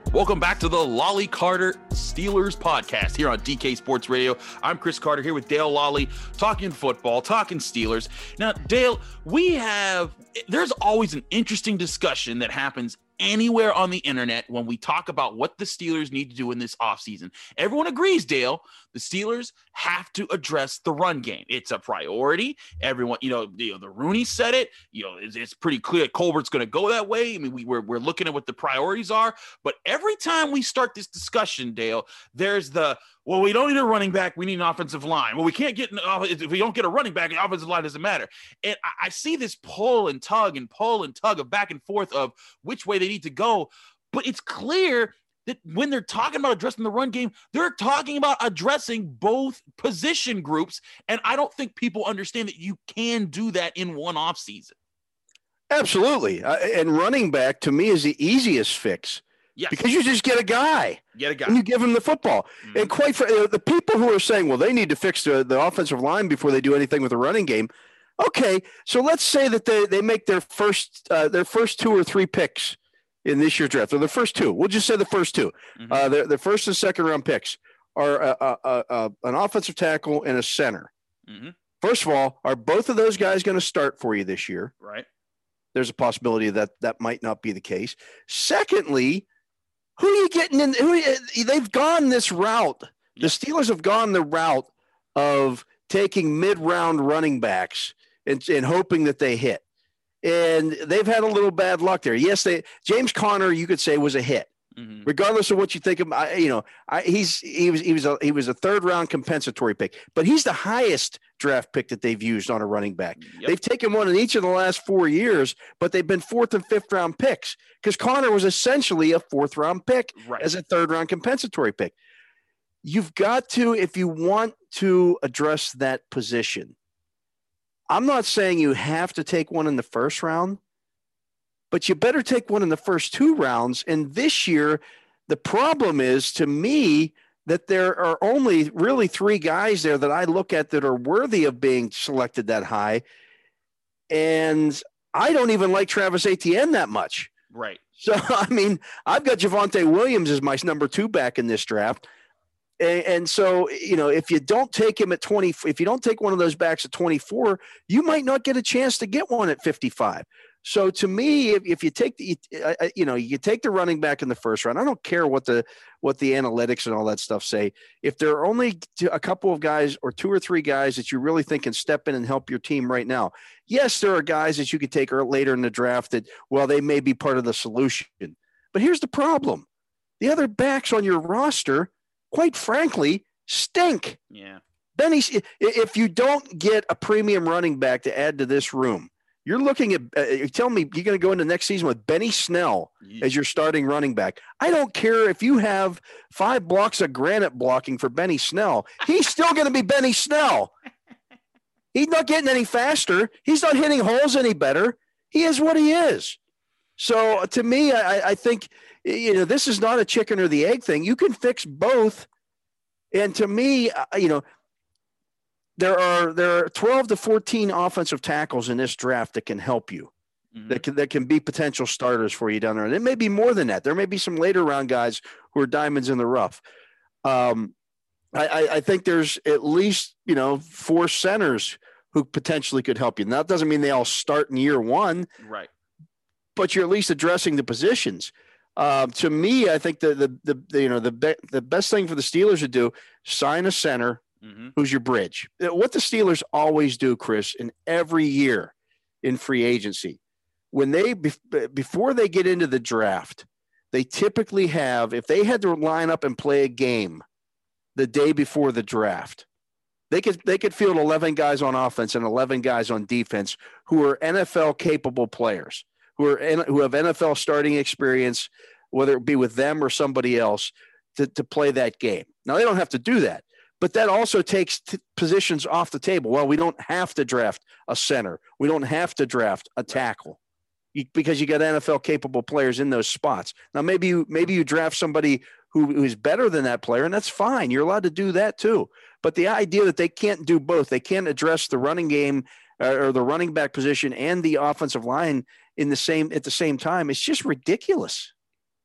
Welcome back to the Lolly Carter Steelers podcast here on DK Sports Radio. I'm Chris Carter here with Dale Lolly, talking football, talking Steelers. Now, Dale, there's always an interesting discussion that happens anywhere on the internet when we talk about what the Steelers need to do in this offseason. Everyone agrees, Dale, the Steelers have to address the run game. It's a priority. Everyone, the Rooney said it. It's pretty clear Colbert's going to go that way. I mean, we're looking at what the priorities are. But every time we start this discussion, Dale, there's we don't need a running back. We need an offensive line. Well, we can't if we don't get a running back, the offensive line doesn't matter. And I see this pull and tug of back and forth of which way they need to go. But it's clear that when they're talking about addressing the run game, they're talking about addressing both position groups. And I don't think people understand that you can do that in one offseason. Absolutely. And running back, to me, is the easiest fix. Yes. Because you just get a guy. And you give him the football. Mm-hmm. And quite frankly, the people who are saying, well, they need to fix the offensive line before they do anything with the running game. Okay, so let's say that they make their first 2 or 3 picks in this year's draft, or the first 2. We'll just say the first 2. Mm-hmm. The first and second round picks are an offensive tackle and a center. Mm-hmm. First of all, are both of those guys going to start for you this year? Right. There's a possibility that might not be the case. Secondly, who are you getting in? They've gone this route. The Steelers have gone the route of taking mid-round running backs and hoping that they hit. And they've had a little bad luck there. Yes, James Conner, you could say, was a hit. Mm-hmm. Regardless of what you think of, he was a third-round compensatory pick, but he's the highest draft pick that they've used on a running back. Yep. They've taken one in each of the last 4 years, but they've been 4th and 5th round picks because Conner was essentially a 4th-round pick as a third-round compensatory pick. You've got to, if you want to address that position, I'm not saying you have to take one in the first round, but you better take one in the first 2 rounds. And this year, the problem is, to me, that there are only really 3 guys there that I look at that are worthy of being selected that high. And I don't even like Travis Etienne that much. Right. So, I mean, I've got Javonte Williams as my number 2 back in this draft. And so, if you don't take him at 20, if you don't take one of those backs at 24, you might not get a chance to get one at 55. So to me, if you take you take the running back in the first round, I don't care what the analytics and all that stuff say. If there are only a couple of guys or 2 or 3 guys that you really think can step in and help your team right now, yes, there are guys that you could take later in the draft that, well, they may be part of the solution. But here's the problem. The other backs on your roster, quite frankly, stink. Yeah. Benny, if you don't get a premium running back to add to this room, you're looking at you're telling me you're going to go into next season with Benny Snell as your starting running back. I don't care if you have 5 blocks of granite blocking for Benny Snell. He's still going to be Benny Snell. He's not getting any faster. He's not hitting holes any better. He is what he is. So to me, I think, this is not a chicken or the egg thing. You can fix both. And to me, there are 12 to 14 offensive tackles in this draft that can help you, that can be potential starters for you down there. And it may be more than that. There may be some later round guys who are diamonds in the rough. I think there's at least 4 centers who potentially could help you. Now, that doesn't mean they all start in year 1, right? But you're at least addressing the positions. To me, I think the best thing for the Steelers to do, sign a center. Mm-hmm. Who's your bridge? What the Steelers always do, Chris, in every year in free agency, when before they get into the draft, they typically have, if they had to line up and play a game the day before the draft, they could field 11 guys on offense and 11 guys on defense who are NFL capable players, who have NFL starting experience, whether it be with them or somebody else, to play that game. Now, they don't have to do that. But that also takes positions off the table. Well, we don't have to draft a center. We don't have to draft a tackle because you got NFL capable players in those spots. Now, maybe you draft somebody who is better than that player, and that's fine. You're allowed to do that too. But the idea that they can't do both, they can't address the running game or the running back position and the offensive line at the same time, it's just ridiculous.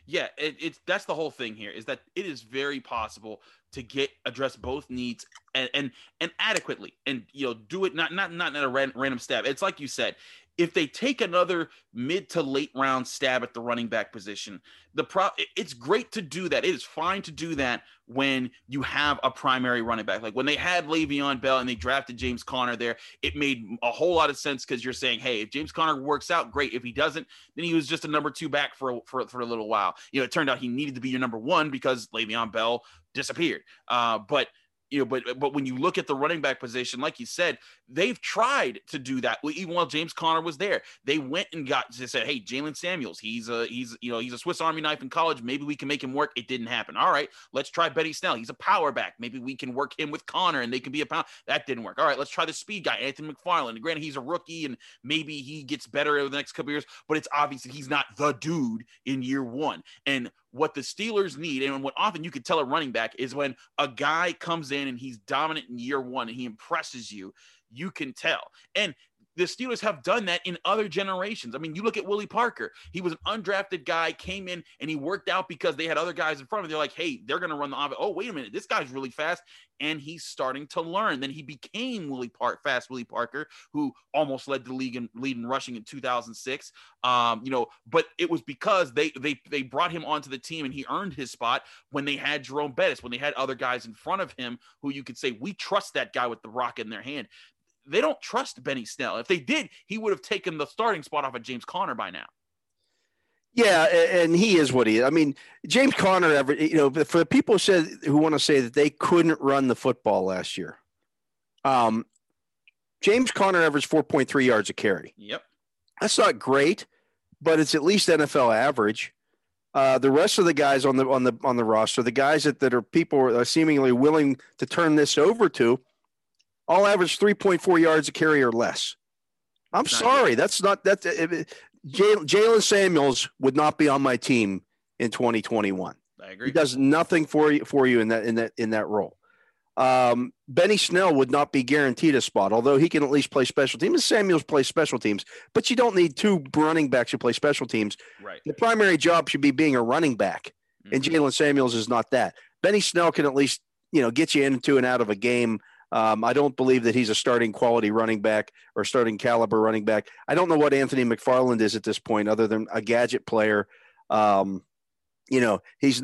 Yeah, it's that's the whole thing here is that it is very possible to address both needs and adequately, and do it not at a random stab. It's like you said, if they take another mid to late round stab at the running back position, it's great to do that. It is fine to do that when you have a primary running back. Like when they had Le'Veon Bell and they drafted James Conner there, it made a whole lot of sense because you're saying, hey, if James Conner works out, great. If he doesn't, then he was just a number 2 back for a little while. It turned out he needed to be your number 1 because Le'Veon Bell disappeared. But when you look at the running back position, like you said, they've tried to do that. Even while James Conner was there, they went and said, "Hey, Jalen Samuels, he's a Swiss Army knife in college. Maybe we can make him work." It didn't happen. All right, let's try Benny Snell. He's a power back. Maybe we can work him with Conner, and they can be a power. That didn't work. All right, let's try the speed guy, Anthony McFarland. And granted, he's a rookie, and maybe he gets better over the next couple of years, but it's obvious that he's not the dude in year 1. And what the Steelers need, and what often you can tell a running back, is when a guy comes in and he's dominant in year 1 and he impresses you, you can tell. And the Steelers have done that in other generations. I mean, you look at Willie Parker. He was an undrafted guy, came in, and he worked out because they had other guys in front of him. They're like, hey, they're going to run the offense. Oh, wait a minute. This guy's really fast. And he's starting to learn. Then he became Willie Parker, who almost led the league in leading rushing in 2006. But it was because they brought him onto the team and he earned his spot when they had Jerome Bettis, when they had other guys in front of him who you could say, we trust that guy with the rock in their hand. They don't trust Benny Snell. If they did, he would have taken the starting spot off of James Conner by now. Yeah, and he is what he is. I mean, James Conner, for the people who want to say that they couldn't run the football last year, James Conner averaged 4.3 yards a carry. Yep. That's not great, but it's at least NFL average. The rest of the guys on the roster, the guys that are people are seemingly willing to turn this over to, all average 3.4 yards a carry or less. I'm sorry. Good. That's not that. Jalen Samuels would not be on my team in 2021. I agree. He does nothing for you in that role. Benny Snell would not be guaranteed a spot, although he can at least play special teams. Samuels plays special teams, but you don't need 2 running backs who play special teams. Right. The primary job should be being a running back, and Jalen Samuels is not that. Benny Snell can at least get you into and out of a game. I don't believe that he's a starting quality running back or starting caliber running back. I don't know what Anthony McFarland is at this point, other than a gadget player. He's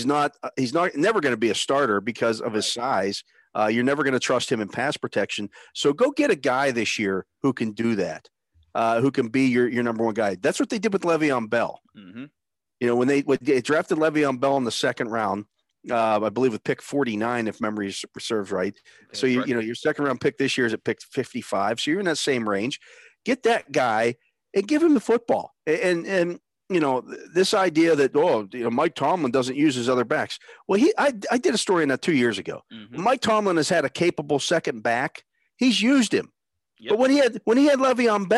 never going to be a starter because of his size. You're never going to trust him in pass protection. So go get a guy this year who can do that, who can be your number 1 guy. That's what they did with Le'Veon Bell. Mm-hmm. When they drafted Le'Veon Bell in the 2nd round, I believe with pick 49, if memory serves right. So your 2nd round pick this year is at pick 55. So you're in that same range. Get that guy and give him the football. And this idea that Mike Tomlin doesn't use his other backs. Well, I did a story on that 2 years ago. Mm-hmm. Mike Tomlin has had a capable second back. He's used him. Yep. But when he had Le'Veon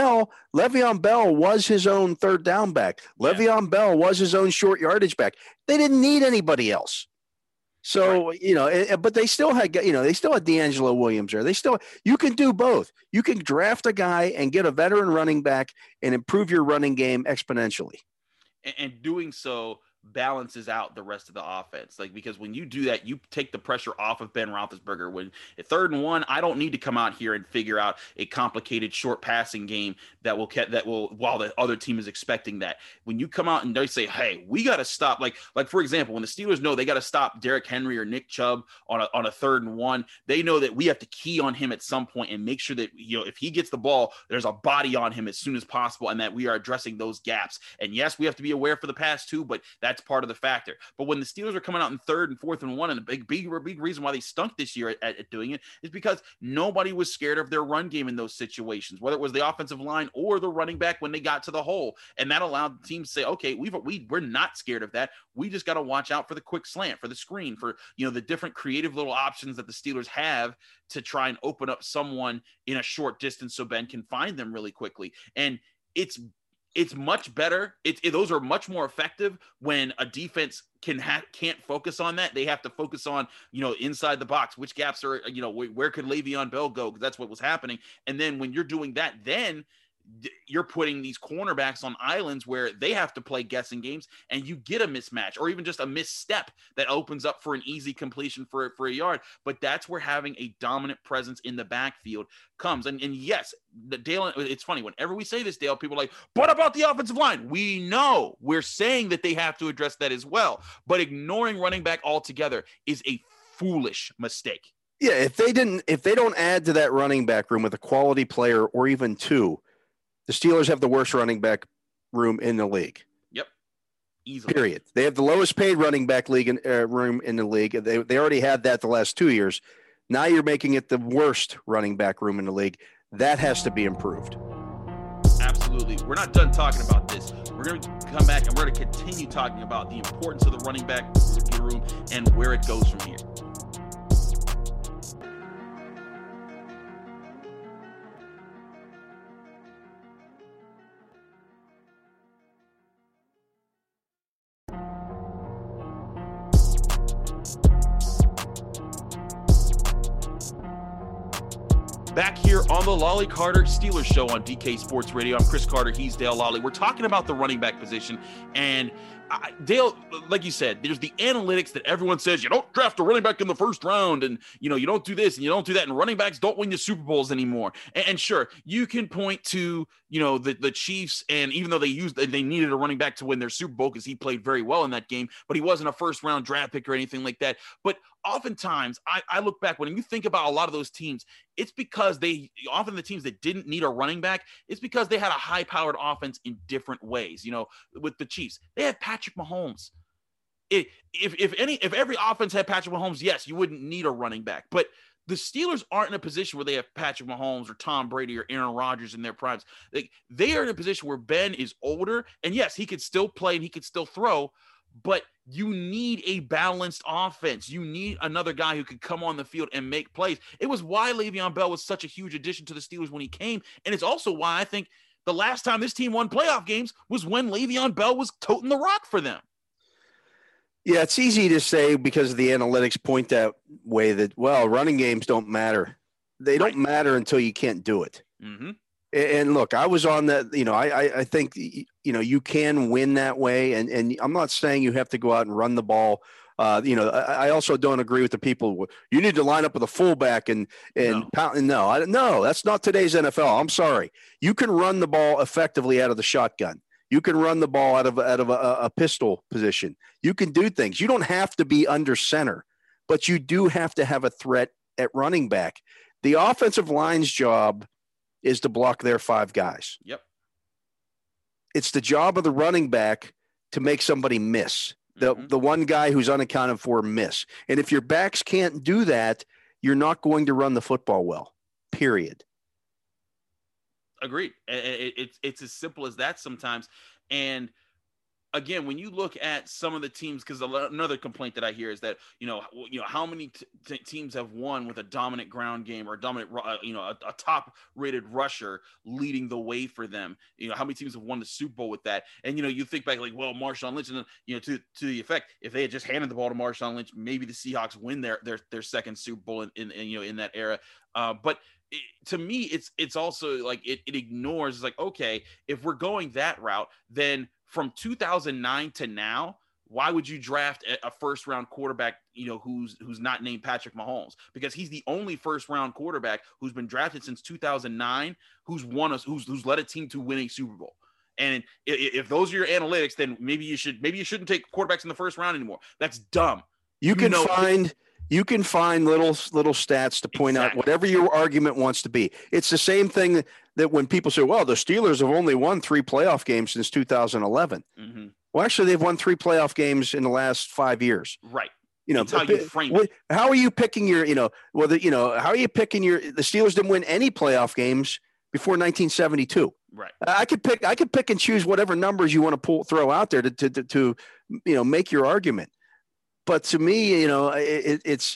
Bell was his own 3rd down back. Yeah. Le'Veon Bell was his own short yardage back. They didn't need anybody else. So, right. But they still had D'Angelo Williams there. You can do both. You can draft a guy and get a veteran running back and improve your running game exponentially. And doing so balances out the rest of the offense. Because when you do that, you take the pressure off of Ben Roethlisberger. When at 3rd and 1, I don't need to come out here and figure out a complicated short passing game that will while the other team is expecting that. When you come out and they say, hey, we got to stop, like for example, when the Steelers know they got to stop Derrick Henry or Nick Chubb on a 3rd and 1, they know that we have to key on him at some point and make sure that if he gets the ball, there's a body on him as soon as possible, and that we are addressing those gaps. And yes, we have to be aware for the pass too, but that's part of the factor. But when the Steelers are coming out in 3rd and 4th and 1, and the big reason why they stunk this year at doing it is because nobody was scared of their run game in those situations, whether it was the offensive line or the running back when they got to the hole. And that allowed the team to say, okay, we're not scared of that. We just got to watch out for the quick slant, for the screen, for the different creative little options that the Steelers have to try and open up someone in a short distance so Ben can find them really quickly. And it's much better. Those are much more effective when a defense can't focus on that. They have to focus on, inside the box, which gaps are, where could Le'Veon Bell go? Because that's what was happening. And then when you're doing that, then you're putting these cornerbacks on islands where they have to play guessing games, and you get a mismatch or even just a misstep that opens up for an easy completion for a yard. But that's where having a dominant presence in the backfield comes. And yes, Dale, it's funny, whenever we say this, Dale, people are like, what about the offensive line? We know, we're saying that they have to address that as well, but ignoring running back altogether is a foolish mistake. Yeah, if they don't add to that running back room with a quality player or even two, the Steelers have the worst running back room in the league. Yep, easily. Period. They have the lowest paid running back room in the league. They already had that the last 2 years. Now you're making it the worst running back room in the league. That has to be improved. Absolutely. We're not done talking about this. We're going to come back and we're going to continue talking about the importance of the running back room and where it goes from here. Back here on the Lolley Carter Steelers Show on DK Sports Radio. I'm Chris Carter. He's Dale Lolley. We're talking about the running back position. And Dale, like you said, there's the analytics that everyone says, you don't draft a running back in the first round. And, you don't do this and you don't do that. And running backs don't win the Super Bowls anymore. And sure, you can point to, the Chiefs. And even though they needed a running back to win their Super Bowl because he played very well in that game, but he wasn't a first round draft pick or anything like that. But oftentimes I look back when you think about a lot of those teams, it's because often the teams that didn't need a running back, it's because they had a high powered offense in different ways. With the Chiefs, they had Patrick Mahomes. If every offense had Patrick Mahomes, yes, you wouldn't need a running back. But the Steelers aren't in a position where they have Patrick Mahomes or Tom Brady or Aaron Rodgers in their primes. They are in a position where Ben is older, and yes, he could still play and he could still throw, but you need a balanced offense. You need another guy who could come on the field and make plays. It was why Le'Veon Bell was such a huge addition to the Steelers when he came, and it's also why I think the last time this team won playoff games was when Le'Veon Bell was toting the rock for them. Yeah, it's easy to say because the analytics point that way that, running games don't matter. They don't matter until you can't do it. Mm-hmm. And look, I was on that, I think, you can win that way. And I'm not saying you have to go out and run the ball. I also don't agree with the people. You need to line up with a fullback and pound. No, that's not today's NFL. I'm sorry. You can run the ball effectively out of the shotgun. You can run the ball out of a pistol position. You can do things. You don't have to be under center, but you do have to have a threat at running back. The offensive line's job is to block their five guys. Yep. It's the job of the running back to make somebody miss. The one guy who's unaccounted for miss. And if your backs can't do that, you're not going to run the football well, period. Agreed. It's as simple as that sometimes. And again, when you look at some of the teams, because another complaint that I hear is that, how many teams have won with a dominant ground game or a dominant, a top rated rusher leading the way for them? How many teams have won the Super Bowl with that? And, you think back like, well, Marshawn Lynch, and to the effect, if they had just handed the ball to Marshawn Lynch, maybe the Seahawks win their second Super Bowl in that era. But to me, it's also like it ignores, it's like, okay, if we're going that route, then from 2009 to now, why would you draft a first round quarterback, who's not named Patrick Mahomes? Because he's the only first round quarterback who's been drafted since 2009, who's led a team to win a Super Bowl. And if those are your analytics, then maybe you shouldn't take quarterbacks in the first round anymore. That's dumb. You can find little stats to point out whatever your argument wants to be. It's the same thing that when people say, well, the Steelers have only won 3 playoff games since 2011. Mm-hmm. Well, actually, they've won 3 playoff games in the last 5 years. Right. That's how you frame it. How are you picking your, how are you picking the Steelers didn't win any playoff games before 1972. Right. I could pick and choose whatever numbers you want to throw out there to make your argument. But to me, it's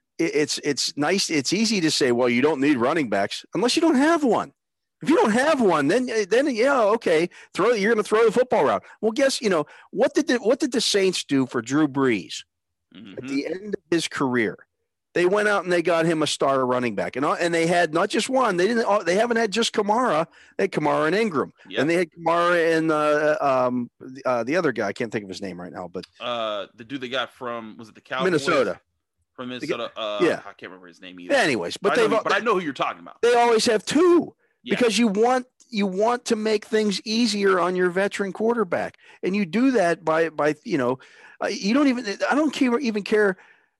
nice. It's easy to say, well, you don't need running backs unless you don't have one. If you don't have one, then yeah, okay, you're going to throw the football around. Well, guess what did the Saints do for Drew Brees at the end of his career? They went out and they got him a star running back, and they had not just one. They haven't had just Kamara. They had Kamara and Ingram, and they had Kamara and the other guy. I can't think of his name right now, but the dude they got from, was it the Cowboys? Minnesota. From Minnesota. Yeah, I can't remember his name either. Anyways, but I know who you're talking about. They always have two because you want to make things easier on your veteran quarterback, and you do that by you don't even. I don't even care.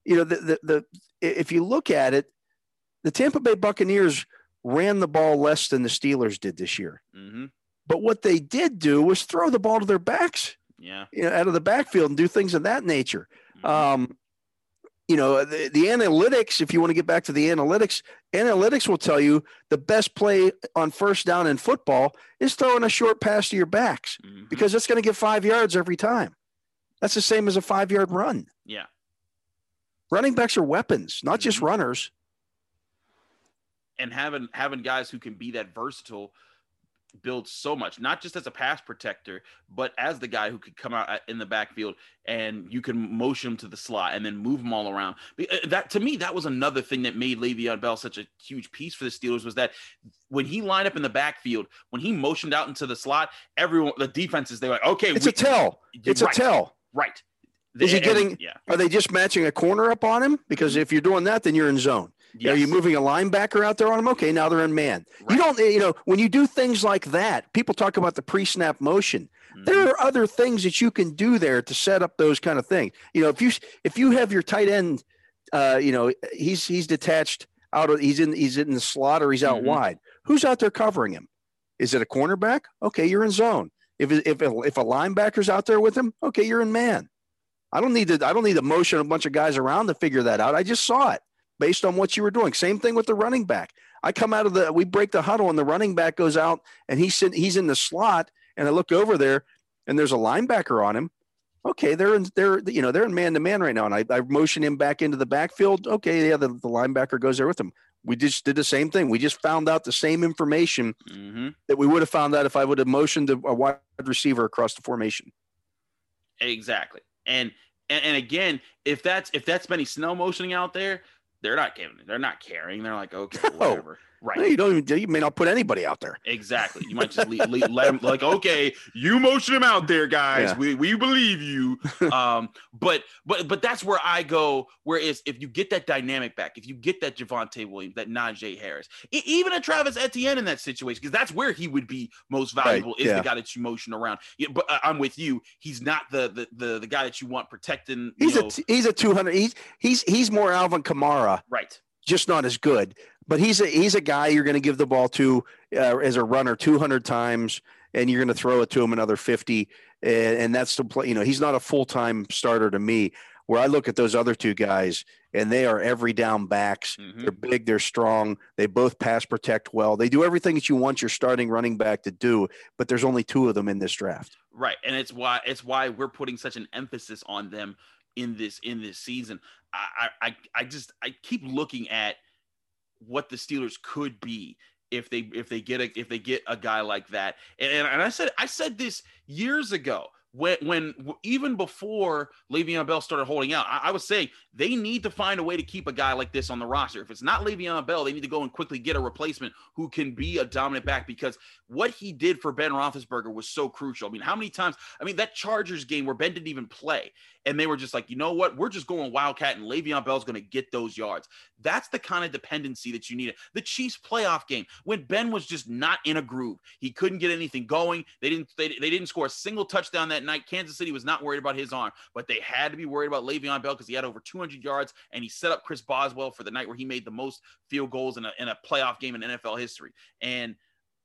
If you look at it, the Tampa Bay Buccaneers ran the ball less than the Steelers did this year. Mm-hmm. But what they did do was throw the ball to their backs, out of the backfield and do things of that nature. Mm-hmm. The analytics, if you want to get back to the analytics will tell you the best play on first down in football is throwing a short pass to your backs because it's going to get 5 yards every time. That's the same as a 5-yard run. Yeah. Running backs are weapons, not just runners. And having guys who can be that versatile builds so much, not just as a pass protector, but as the guy who could come out in the backfield and you can motion him to the slot and then move them all around. That, to me, that was another thing that made Le'Veon Bell such a huge piece for the Steelers, was that when he lined up in the backfield, when he motioned out into the slot, the defenses, they're like, okay. It's a tell. A tell. Right. Is he getting? Yeah. Are they just matching a corner up on him? Because if you're doing that, then you're in zone. Yes. Are you moving a linebacker out there on him? Okay, now they're in man. Right. You don't. When you do things like that, people talk about the pre-snap motion. Mm-hmm. There are other things that you can do there to set up those kind of things. If you have your tight end, he's detached out of. He's in the slot or he's out wide. Who's out there covering him? Is it a cornerback? Okay, you're in zone. If a linebacker's out there with him, okay, you're in man. I don't need to motion a bunch of guys around to figure that out. I just saw it based on what you were doing. Same thing with the running back. I come out of we break the huddle and the running back goes out and he's in the slot and I look over there and there's a linebacker on him. Okay, they're in man to man right now, and I motion him back into the backfield. Okay, the linebacker goes there with him. We just did the same thing. We just found out the same information that we would have found out if I would have motioned a wide receiver across the formation. Exactly. And again, if that's Benny Snell motioning out there, they're not giving it. They're not caring. They're like, okay, whatever. Right. No, you may not put anybody out there. Exactly. You might just let them, like, okay, you motion him out there, guys. Yeah. We believe you. But that's where I go. Whereas if you get that dynamic back, if you get that Javonte Williams, that Najee Harris, even a Travis Etienne in that situation, because that's where he would be most valuable, the guy that you motion around. Yeah, but I'm with you. He's not the guy that you want protecting. He's a 200. He's more Alvin Kamara. Right. Just not as good. But he's a guy you're going to give the ball to as a runner 200 times, and you're going to throw it to him another 50, and that's the play. He's not a full-time starter to me. Where I look at those other two guys, and they are every down backs. They're big, they're strong, they both pass protect well. They do everything that you want your starting running back to do. But there's only two of them in this draft. Right, and it's why we're putting such an emphasis on them in this season. I keep looking at what the Steelers could be if they get a guy like that. And I said this years ago when even before Le'Veon Bell started holding out, I was saying they need to find a way to keep a guy like this on the roster. If it's not Le'Veon Bell, they need to go and quickly get a replacement who can be a dominant back, because what he did for Ben Roethlisberger was so crucial. I mean, how many times, that Chargers game where Ben didn't even play and they were just like, you know what, we're just going Wildcat and Le'Veon Bell's going to get those yards. That's the kind of dependency that you need. The Chiefs playoff game, when Ben was just not in a groove, he couldn't get anything going. They didn't score a single touchdown that night. Kansas City was not worried about his arm, but they had to be worried about Le'Veon Bell because he had over 200 yards and he set up Chris Boswell for the night where he made the most field goals in a playoff game in NFL history. And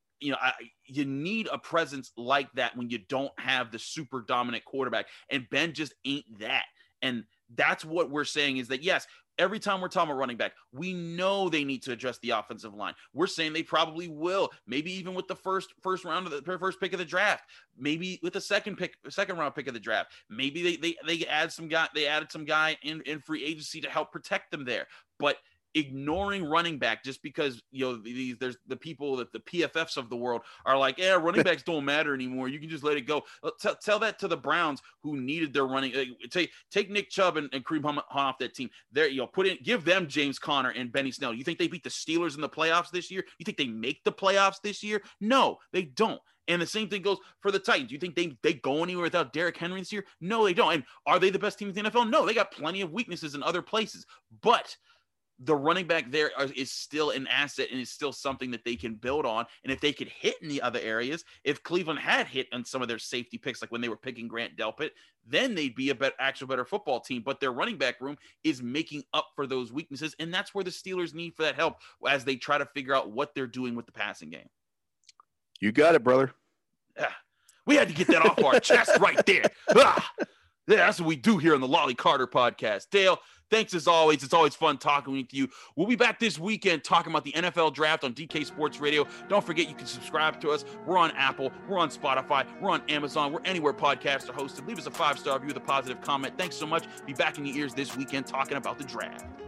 you need a presence like that when you don't have the super dominant quarterback, and Ben just ain't that. And that's what we're saying is that, yes, every time we're talking about running back, we know they need to address the offensive line. We're saying they probably will, maybe even with the first round of the first pick of the draft, maybe with the second round pick of the draft. Maybe they added some guy in free agency to help protect them there. But ignoring running back just because, there's the people that the PFFs of the world are like, yeah, running backs don't matter anymore. You can just let it go. Tell that to the Browns who needed their running. Take Nick Chubb and Kareem Hunt off that team. There, give them James Conner and Benny Snell. You think they beat the Steelers in the playoffs this year? You think they make the playoffs this year? No, they don't. And the same thing goes for the Titans. You think they go anywhere without Derrick Henry this year? No, they don't. And are they the best team in the NFL? No, they got plenty of weaknesses in other places. But the running back there is still an asset and is still something that they can build on. And if they could hit in the other areas, if Cleveland had hit on some of their safety picks, like when they were picking Grant Delpit, then they'd be a better football team. But their running back room is making up for those weaknesses. And that's where the Steelers need for that help as they try to figure out what they're doing with the passing game. You got it, brother. Yeah. We had to get that off our chest right there. Yeah, that's what we do here on the Lolley Carter podcast. Dale, thanks as always. It's always fun talking with you. We'll be back this weekend talking about the NFL draft on DK Sports Radio. Don't forget you can subscribe to us. We're on Apple. We're on Spotify. We're on Amazon. We're anywhere podcasts are hosted. Leave us a 5-star review with a positive comment. Thanks so much. Be back in your ears this weekend talking about the draft.